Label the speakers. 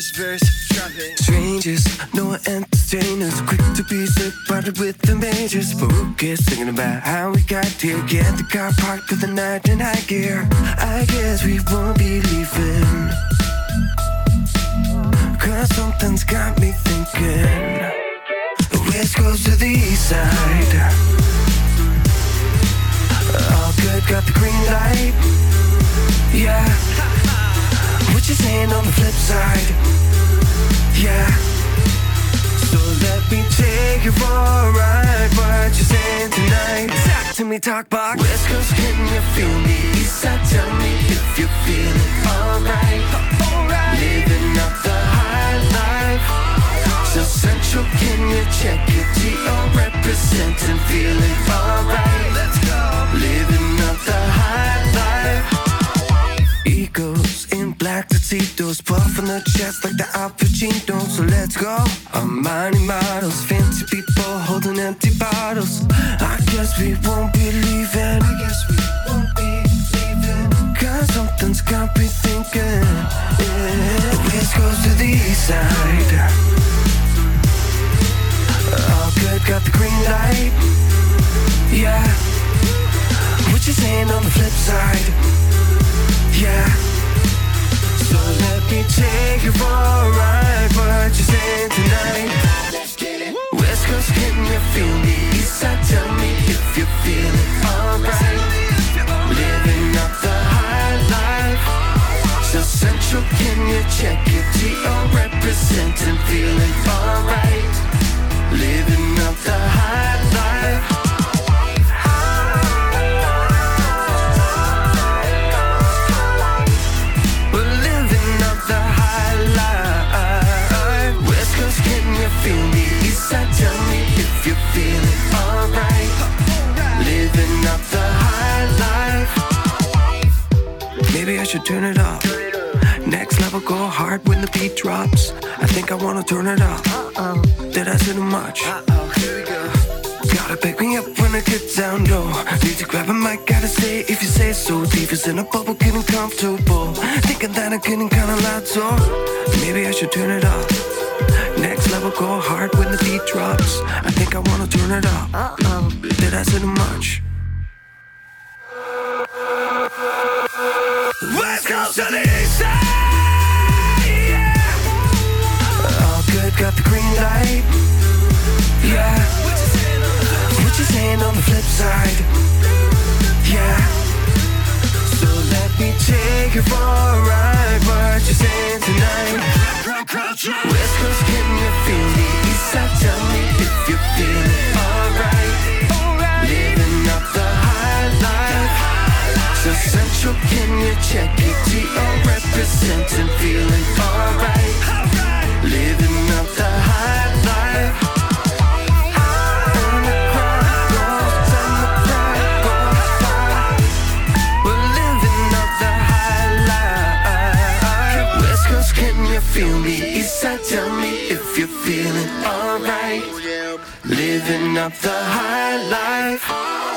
Speaker 1: first verse, drop it.
Speaker 2: Strangers, no entertainers, quick to be separated with the majors. But who cares, thinking about how we got here? Get the car parked for the night in high gear. I guess we won't be leaving, cause something's got me thinking. The West Coast to the East Side, all good, got the green light. Yeah, what you saying on the flip side? Yeah, so let me take you for a ride. What you saying tonight? Talk to me, talk box. West Coast, can you feel me? East Side, tell me if you're feeling alright. Living up the high life. So Central, can you check your T.O. representing? Feeling alright. Let's go. Living up the high life. Egos in black tuxedos, puffing their chest like the Al Pacino. So let's go. Armani models, fancy people holding empty bottles. I guess we won't be leaving. Cause something's got me thinking. Yeah. West Coast to the East Side, all good, got the green light. Yeah, what you saying on the flip side? Yeah, so let me take you for a ride. What you saying tonight? Let's get it. West Coast, can you feel me? East Side, tell me if you're feeling alright. Living up the high life. So Central, can you check your T.O. representing? Feeling alright. Living up the high life. Feel me, East Side, tell me if you're feeling alright. Living up the high life. Maybe I should turn it up. Next level, go hard when the beat drops. I think I wanna turn it up. Did I say too much?
Speaker 1: Here we go.
Speaker 2: Gotta pick me up when I get down low. Need to grab a mic, gotta say if you say so. Divas in a bubble, getting comfortable. Thinking that I'm getting kinda loud, so maybe I should turn it up. Next level, go hard when the beat drops. I think I wanna turn it up. Did I say too much? West Coast to the East Side, yeah. All good, got the green light. Yeah, what you saying on the flip side? Yeah, so let me take you for a ride. What you saying tonight? West Coast, can you feel me? East Side, tell me if you're feeling alright. Living up the high life. So Central, can you check your T.O. representing? Feeling alright. Living up the high life. And the crowd goes and the pride goes by. We're living up the high life. West Coast, can you feel me? East Side, tell me if you're feeling alright. Living up the high life.